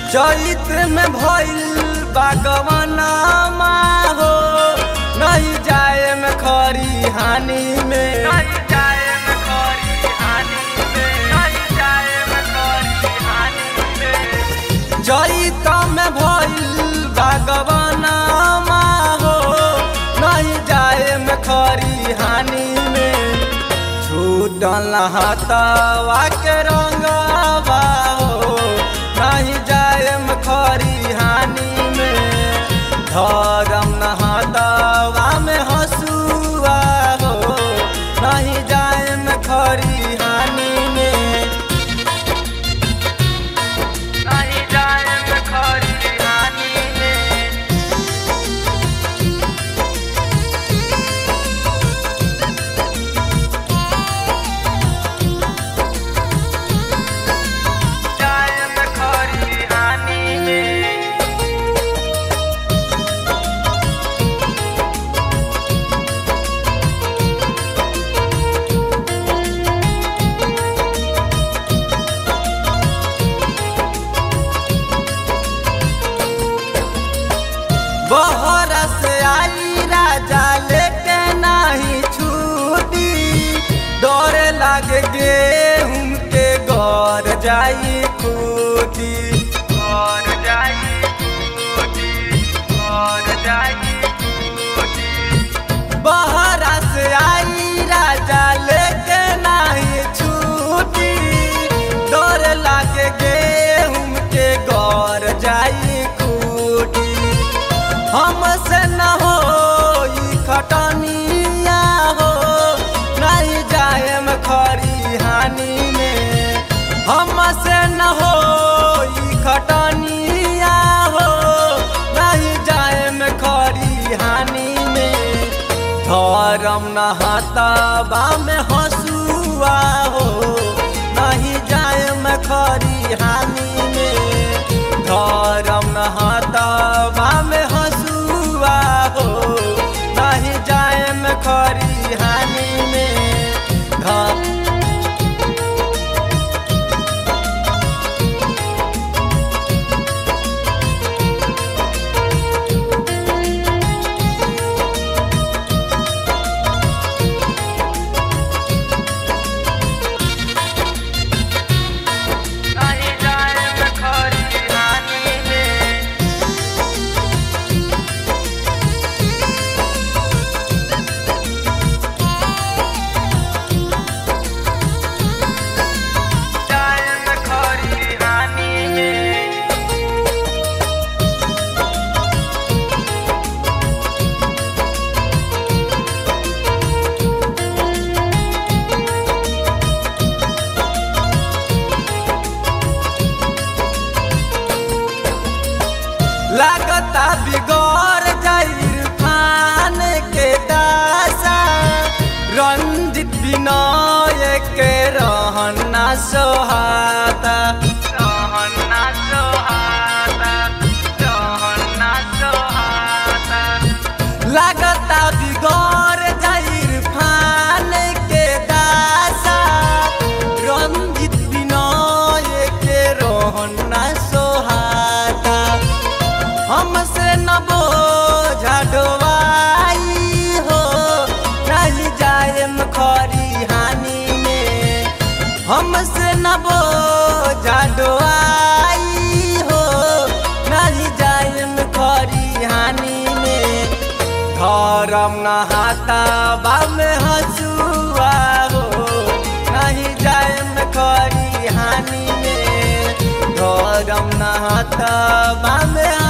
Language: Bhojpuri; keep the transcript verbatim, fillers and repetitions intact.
चैत्र में भइल बागवाना हो नहीं जाए में खरी हानि में नहीं जाए में खरी हानि में नहीं जाए में खरी हानि में चैत्र में भइल बागवाना हो नहीं जाए में खरी हानि में छूटल हाथवा के रंगवा हो नहीं जाए में खरी हानि में धर्म नहादवा में हसुआ हो नहीं जाए में खरी हानि में नहीं जाए में खरी हानि में जाए में खरी हानि में बहरा से आई राजा लेके नहीं छूटी डरे लागे गेहूं के घर जाई खूटी घर जाई खूटी घर जाई खूटी बहरा से आई राजा लेके नहीं छूटी डरे लागे गेहूं के घर जाई खूटी हमसे न हो खटनिया हो नहीं जाए में खरी हानि में हमसे न हो खटनिया हो नहीं जाए में खरी हानि में धर्म नहातवा में हसुआ हो नहीं जाए में खरी हानि में धर्म नहातवा में हसुआ हो नहीं जाए में खरी हानि में घर नहीं जाए में खरी हानि में जाए में खरी हानि में लागता बिगड़ जाई खान के दासा रंजित विनय के रहना सोहाता रहना सोहाता रहना सोहाता लागता बिगड़ जाई खान के दासा रंजित विनय के रहना सोहाता हमसे न बोझा ढोवाई हो नहीं जाए में खरी हानि में हमसे न बोझा ढोवाई हो नहीं जाए में खरी हानि में धर्म नहातवा में हसुआ हो नहीं जाए में खरी हानि में धर्म नहातवा में